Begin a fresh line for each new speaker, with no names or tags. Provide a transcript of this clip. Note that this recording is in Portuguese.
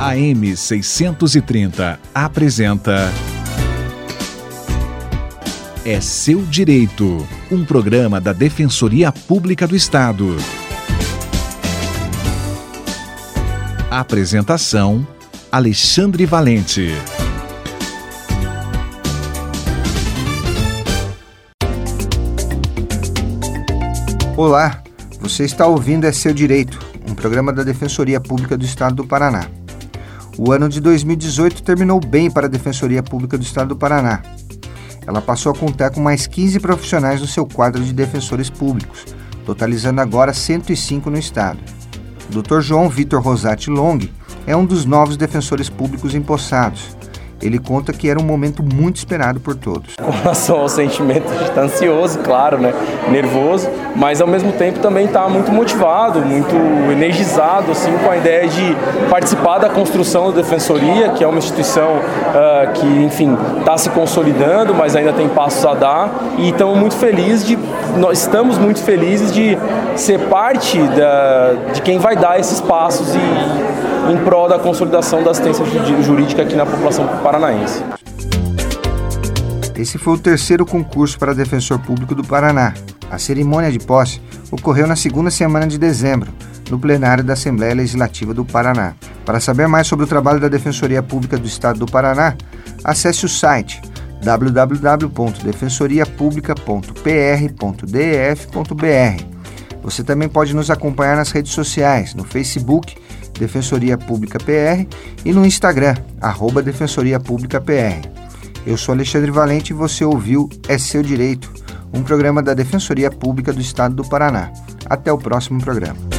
AM 630 apresenta É Seu Direito, um programa da Defensoria Pública do Estado. Apresentação: Alexandre Valente.
Olá, você está ouvindo É Seu Direito, um programa da Defensoria Pública do Estado do Paraná. O ano de 2018 terminou bem para a Defensoria Pública do Estado do Paraná. Ela passou a contar com mais 15 profissionais no seu quadro de defensores públicos, totalizando agora 105 no estado. O Dr. João Vitor Rosati Long é um dos novos defensores públicos empossados. Ele conta que era um momento muito esperado por todos.
Com relação ao sentimento, a gente está ansioso, claro, né? Nervoso, mas ao mesmo tempo também está muito motivado, muito energizado assim, com a ideia de participar da construção da Defensoria, que é uma instituição que, enfim, está se consolidando, mas ainda tem passos a dar. E estamos muito felizes de ser parte de quem vai dar esses passos em prol da consolidação da assistência jurídica aqui na população paranaense.
Esse foi o terceiro concurso para defensor público do Paraná. A cerimônia de posse ocorreu na segunda semana de dezembro, no plenário da Assembleia Legislativa do Paraná. Para saber mais sobre o trabalho da Defensoria Pública do Estado do Paraná, acesse o site www.defensoriapublica.pr.df.br. Você também pode nos acompanhar nas redes sociais, no Facebook, Defensoria Pública PR, e no Instagram, @Defensoria Pública PR. Eu sou Alexandre Valente e você ouviu É Seu Direito, um programa da Defensoria Pública do Estado do Paraná. Até o próximo programa.